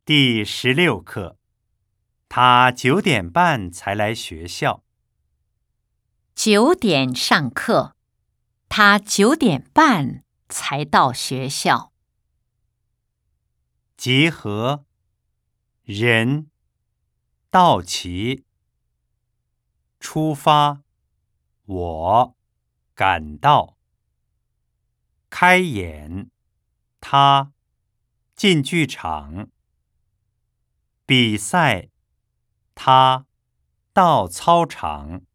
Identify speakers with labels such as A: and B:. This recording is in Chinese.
A: 第16课，他9点半才来学校。
B: 9点上课，他9点半才到学校。
A: 集合，人，到齐，出发，我，赶到，开演，他，进剧场，比赛，他，到操场。